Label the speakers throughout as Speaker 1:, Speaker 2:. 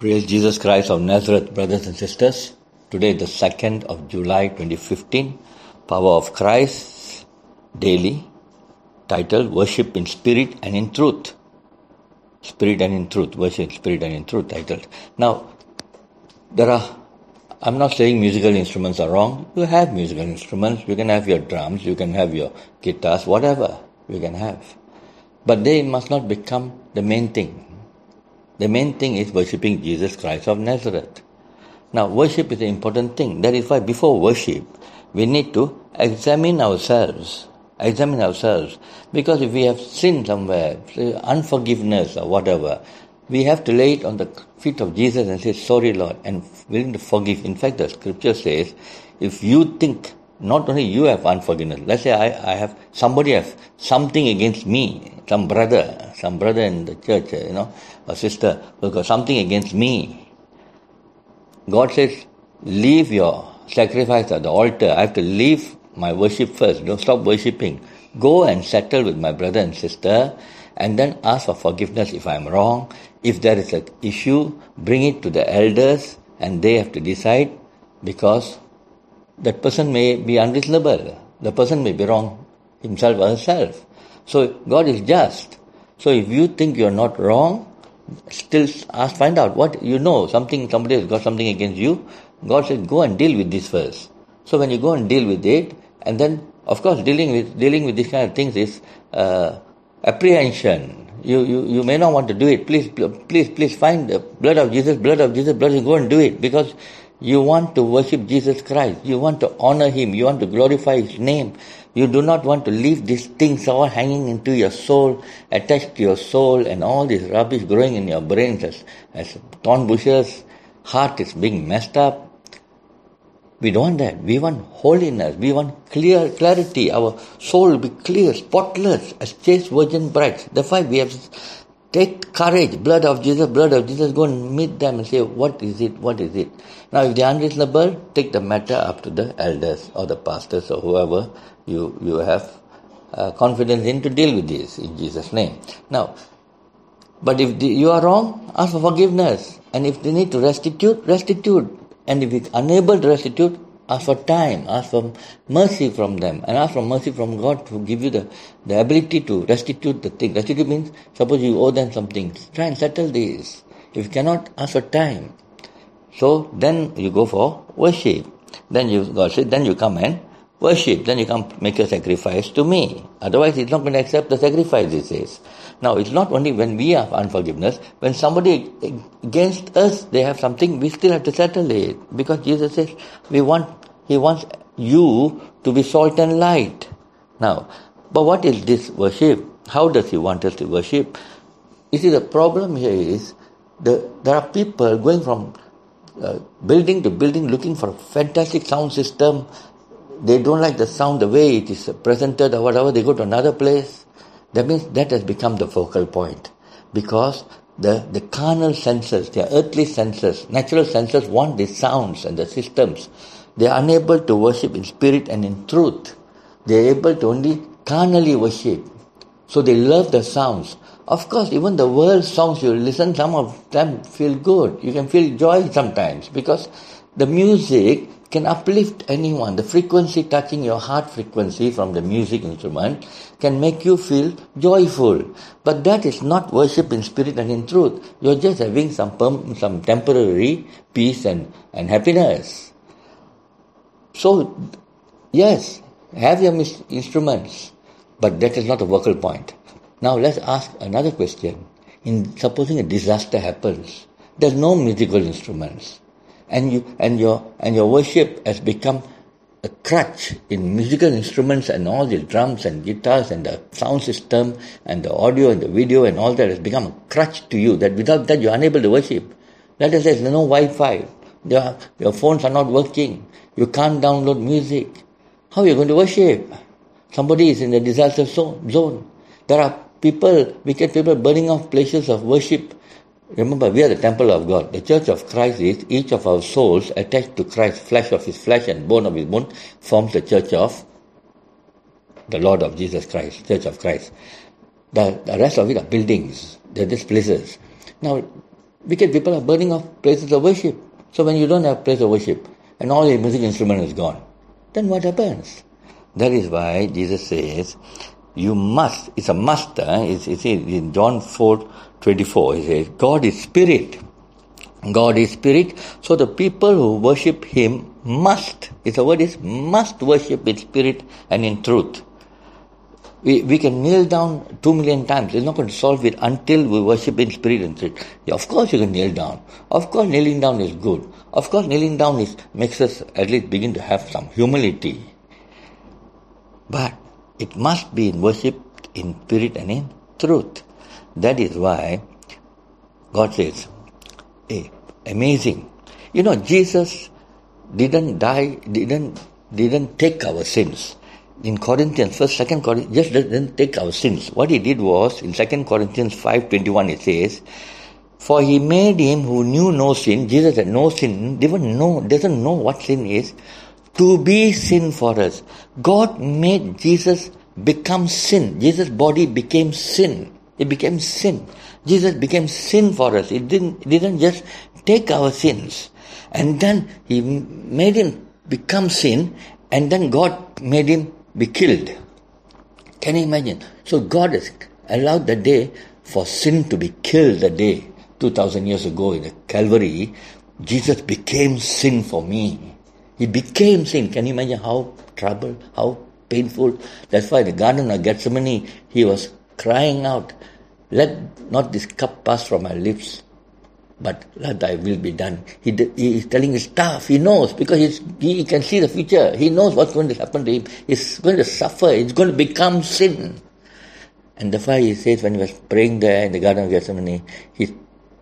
Speaker 1: Praise Jesus Christ of Nazareth, brothers and sisters. Today, the 2nd of July 2015, Power of Christ Daily, titled Worship in Spirit and in Truth. Spirit and in Truth, Worship in Spirit and in Truth, titled. Now, I'm not saying musical instruments are wrong. You have musical instruments. You can have your drums, you can have your guitars, whatever you can have. But they must not become the main thing. The main thing is worshipping Jesus Christ of Nazareth. Now, worship is an important thing. That is why before worship, we need to examine ourselves. Because if we have sinned somewhere, unforgiveness or whatever, we have to lay it on the feet of Jesus and say, sorry Lord, and willing to forgive. In fact, the scripture says, if you think not only you have unforgiveness, let's say I have, somebody has something against me, some brother in the church, a sister who got something against me. God says, leave your sacrifice at the altar. I have to leave my worship first. Don't stop worshipping. Go and settle with my brother and sister and then ask for forgiveness if I'm wrong. If there is an issue, bring it to the elders and they have to decide, because that person may be unreasonable. The person may be wrong himself or herself. So God is just. So if you think you're not wrong, still find out what somebody has got something against you. God says, go and deal with this first. So when you go and deal with it, and then of course dealing with these kind of things is apprehension. You may not want to do it. Please find the blood of Jesus, go and do it, because you want to worship Jesus Christ. You want to honor Him. You want to glorify His name. You do not want to leave these things all hanging into your soul, attached to your soul, and all this rubbish growing in your brains as thorn bushes. Heart is being messed up. We don't want that. We want holiness. We want clarity. Our soul will be clear, spotless, as chaste virgin brides. That's why we have to take courage. Blood of Jesus, go and meet them and say, what is it? Now, if they are unreasonable, take the matter up to the elders or the pastors or whoever you have confidence in to deal with this in Jesus' name. Now, but if you are wrong, ask for forgiveness. And if they need to restitute. And if you're unable to restitute, ask for time, ask for mercy from them, and ask for mercy from God to give you the ability to restitute the thing. Restitute means, suppose you owe them something, try and settle this. If you cannot, ask for time. So then you go for worship. God said, then you come and worship. Then you come make a sacrifice to me. Otherwise, He's not going to accept the sacrifice, He says. Now, it's not only when we have unforgiveness, when somebody against us, they have something, we still have to settle it. Because Jesus says, He wants you to be salt and light. Now, but what is this worship? How does He want us to worship? You see, the problem here is, there are people going from building to building looking for a fantastic sound system. They don't like the sound, the way it is presented or whatever, they go to another place. That means that has become the focal point. Because the carnal senses, the earthly senses, natural senses want the sounds and the systems. They are unable to worship in spirit and in truth. They are able to only carnally worship. So they love the sounds. Of course, even the world songs you listen, some of them feel good. You can feel joy sometimes because the music can uplift anyone. The frequency touching your heart frequency from the music instrument can make you feel joyful. But that is not worship in spirit and in truth. You're just having some temporary peace and happiness. So, yes, have your instruments, but that is not a focal point. Now let's ask another question. Supposing a disaster happens, there's no musical instruments. And your worship has become a crutch in musical instruments and all the drums and guitars and the sound system and the audio and the video and all that has become a crutch to you, that without that you're unable to worship. Let us say there's no Wi-Fi. Your phones are not working. You can't download music. How are you going to worship? Somebody is in the disaster zone. There are wicked people burning off places of worship. Remember, we are the temple of God. The church of Christ is each of our souls attached to Christ, flesh of His flesh and bone of His bone, forms the church of the Lord of Jesus Christ, church of Christ. The rest of it are buildings. They're just places. Now, Wicked people are burning off places of worship. So when you don't have place of worship and all your music instrument is gone, then what happens? That is why Jesus says, you must, it's a must, it's in John 4:24, he says, God is spirit. God is spirit, so the people who worship him must, the word is must worship in spirit and in truth. We can kneel down 2 million times. It's not going to solve it until we worship in spirit and truth. Yeah, of course you can kneel down. Of course kneeling down is good. Of course kneeling down makes us at least begin to have some humility. But it must be in worship in spirit and in truth. That is why God says, amazing. Jesus didn't die, didn't take our sins. In Corinthians, 2 Corinthians, just didn't take our sins. What he did was, in 2 Corinthians 5:21, it says, for he made him who knew no sin, Jesus had no sin, doesn't know what sin is, to be sin for us. God made Jesus become sin. Jesus' body became sin. It became sin. Jesus became sin for us. It didn't just take our sins. And then he made him become sin, and then God made him be killed. Can you imagine? So God has allowed the day for sin to be killed the day 2,000 years ago in the Calvary. Jesus became sin for me. He became sin. Can you imagine how troubled, how painful? That's why in the Garden of Gethsemane, he was crying out, let not this cup pass from my lips, but let thy will be done. He is telling his staff, he knows, because he can see the future. He knows what's going to happen to him. He's going to suffer. It's going to become sin. And that's why he says when he was praying there in the Garden of Gethsemane, his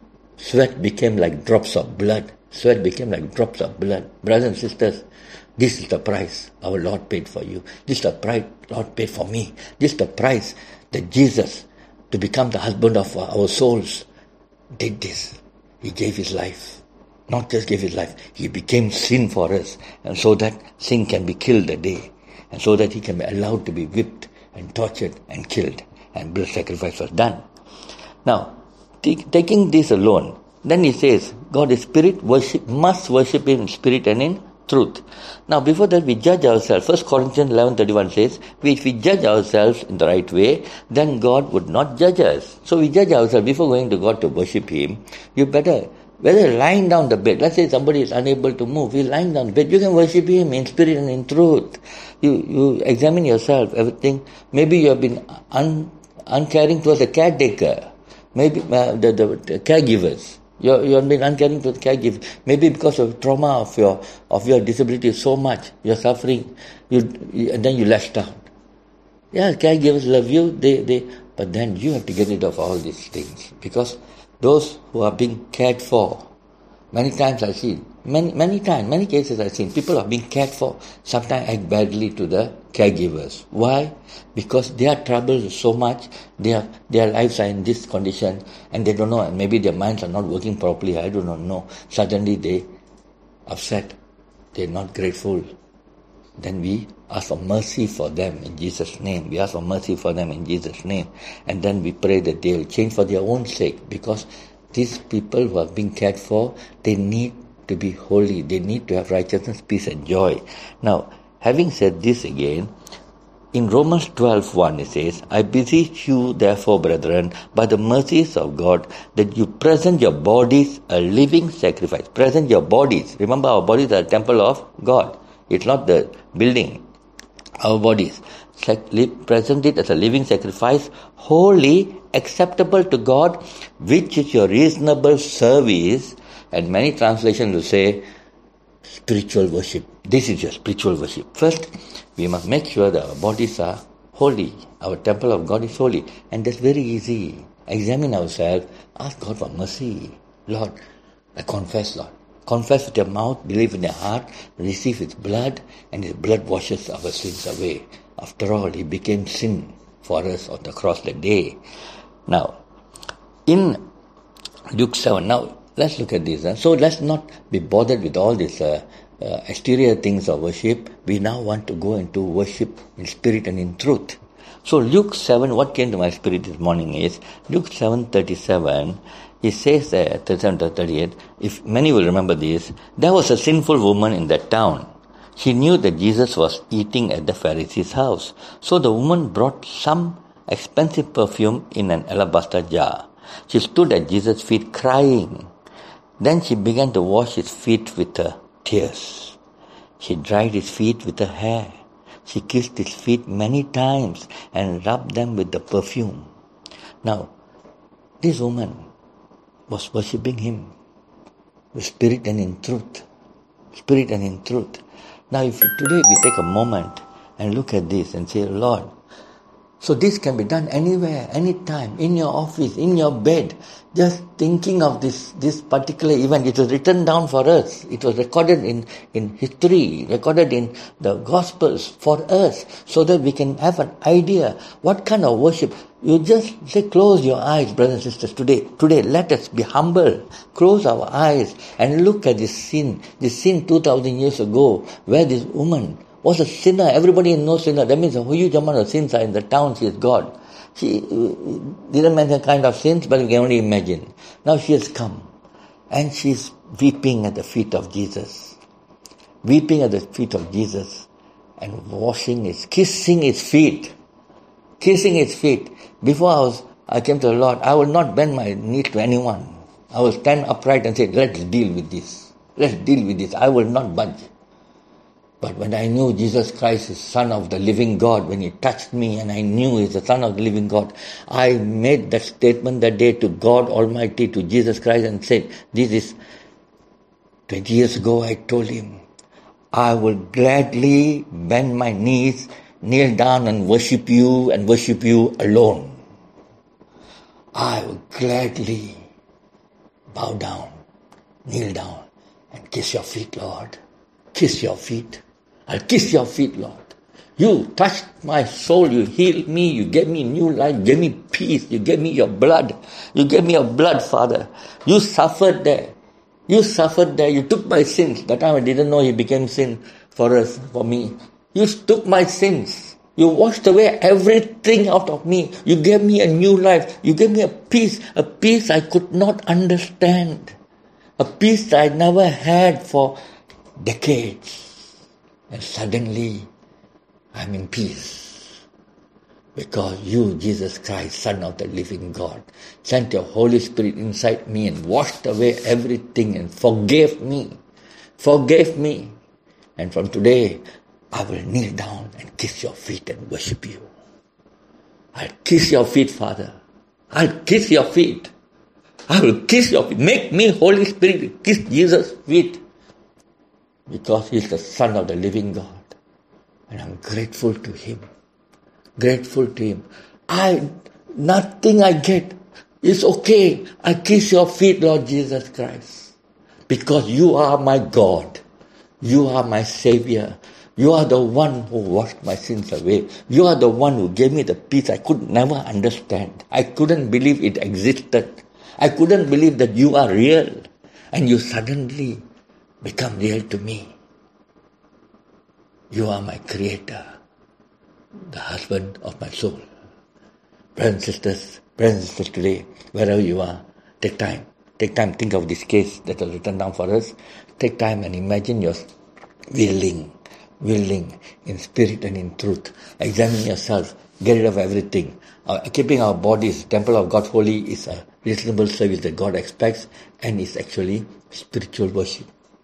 Speaker 1: sweat became like drops of blood. Sweat became like drops of blood. Brothers and sisters, this is the price our Lord paid for you. This is the price Lord paid for me. This is the price that Jesus, to become the husband of our souls, did this. He gave his life. Not just gave his life, he became sin for us. And so that sin can be killed a day. And so that he can be allowed to be whipped and tortured and killed. And blood sacrifice was done. Now, taking this alone, then he says, God is spirit, must worship him in spirit and in truth. Now, before that, we judge ourselves. 1 Corinthians 11:31 says, if we judge ourselves in the right way, then God would not judge us. So we judge ourselves before going to God to worship him. You better, whether lying down the bed, let's say somebody is unable to move, he's lying down the bed, you can worship him in spirit and in truth. You examine yourself, everything. Maybe you have been uncaring towards the caretaker, maybe the caregivers. You have been uncaring to the caregiver. Maybe because of trauma of your disability so much, you're suffering, and then you lashed out. Yeah, caregivers love you, but then you have to get rid of all these things. Because those who are being cared for, many times I've seen, many cases I've seen, people are being cared for, sometimes act badly to the caregivers. Why? Because their troubles are so much, their lives are in this condition, and they don't know, and maybe their minds are not working properly, I do not know. Suddenly they upset, they're not grateful. Then we ask for mercy for them in Jesus' name. We ask for mercy for them in Jesus' name. And then we pray that they will change for their own sake, because these people who are being cared for, they need to be holy. They need to have righteousness, peace and joy. Now, having said this again, in Romans 12:1 it says, I beseech you therefore, brethren, by the mercies of God, that you present your bodies a living sacrifice. Present your bodies. Remember, our bodies are a temple of God. It's not the building. Our bodies. Present it as a living sacrifice, holy, acceptable to God, which is your reasonable service. And many translations will say, spiritual worship. This is your spiritual worship. First, we must make sure that our bodies are holy. Our temple of God is holy. And that's very easy. Examine ourselves. Ask God for mercy. Lord, I confess, Lord. Confess with your mouth, believe in your heart, receive his blood, and his blood washes our sins away. After all, he became sin for us on the cross that day. Now, in Luke 7, now let's look at this. So let's not be bothered with all these exterior things of worship. We now want to go into worship in spirit and in truth. So Luke 7, what came to my spirit this morning is, Luke 7:37, He says there, 37 to 38, if many will remember this, there was a sinful woman in that town. She knew that Jesus was eating at the Pharisee's house. So the woman brought some expensive perfume in an alabaster jar. She stood at Jesus' feet crying. Then she began to wash his feet with her tears. She dried his feet with her hair. She kissed his feet many times and rubbed them with the perfume. Now, this woman was worshipping him with spirit and in truth. Spirit and in truth. Now, if today we take a moment and look at this and say, Lord, so this can be done anywhere, anytime, in your office, in your bed. Just thinking of this particular event. It was written down for us. It was recorded in history, recorded in the Gospels for us, so that we can have an idea what kind of worship. You just say, close your eyes, brothers and sisters, today. Today, let us be humble. Close our eyes and look at this sin 2,000 years ago, where this woman was a sinner. Everybody knows sinner. That means a huge amount of sins are in the town. She is God. She didn't mention kind of sins, but we can only imagine. Now she has come and she's weeping at the feet of Jesus. Weeping at the feet of Jesus and kissing his feet. Kissing his feet. Before I came to the Lord, I will not bend my knee to anyone. I will stand upright and say, let's deal with this. Let's deal with this. I will not budge. But when I knew Jesus Christ is Son of the living God, when He touched me and I knew He's the Son of the living God, I made that statement that day to God Almighty, to Jesus Christ, and said, 20 years ago I told Him, I will gladly bend my knees, kneel down and worship You alone. I will gladly bow down, kneel down and kiss Your feet, Lord. Kiss Your feet. I'll kiss Your feet, Lord. You touched my soul. You healed me. You gave me new life. You gave me peace. You gave me Your blood. You gave me Your blood, Father. You suffered there. You suffered there. You took my sins. That time I didn't know He became sin for us, for me. You took my sins. You washed away everything out of me. You gave me a new life. You gave me a peace I could not understand. A peace I never had for decades. And suddenly, I'm in peace. Because You, Jesus Christ, Son of the living God, sent Your Holy Spirit inside me and washed away everything and forgave me. Forgave me. And from today, I will kneel down and kiss Your feet and worship You. I'll kiss Your feet, Father. I'll kiss Your feet. I will kiss Your feet. Make me, Holy Spirit, kiss Jesus' feet. Because He is the Son of the living God. And I'm grateful to Him. Grateful to Him. Nothing I get is okay. I kiss Your feet, Lord Jesus Christ. Because You are my God. You are my Savior. You are the one who washed my sins away. You are the one who gave me the peace I could never understand. I couldn't believe it existed. I couldn't believe that You are real. And You suddenly become real to me. You are my Creator, the husband of my soul. Brothers and sisters today, wherever you are, take time, think of this case that was written down for us. Take time and imagine you're willing in spirit and in truth. Examine yourself, get rid of everything. Keeping our bodies, temple of God holy, is a reasonable service that God expects and is actually spiritual worship.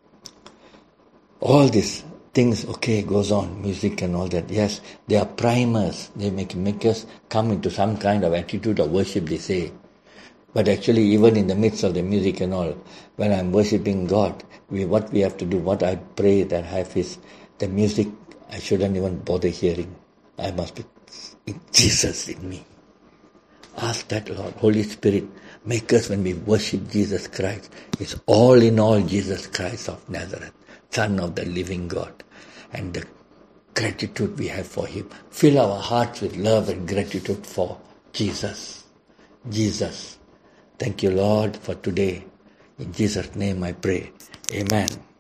Speaker 1: All these things, goes on, music and all that. Yes, they are primers. They make us come into some kind of attitude of worship, they say. But actually, even in the midst of the music and all, when I'm worshipping God, what we have to do, what I pray that I have is, the music I shouldn't even bother hearing. I must be in Jesus in me. Ask that, Lord, Holy Spirit, make us, when we worship Jesus Christ, it's all in all Jesus Christ of Nazareth, Son of the living God. And the gratitude we have for Him. Fill our hearts with love and gratitude for Jesus. Jesus. Thank You, Lord, for today. In Jesus' name I pray. Amen.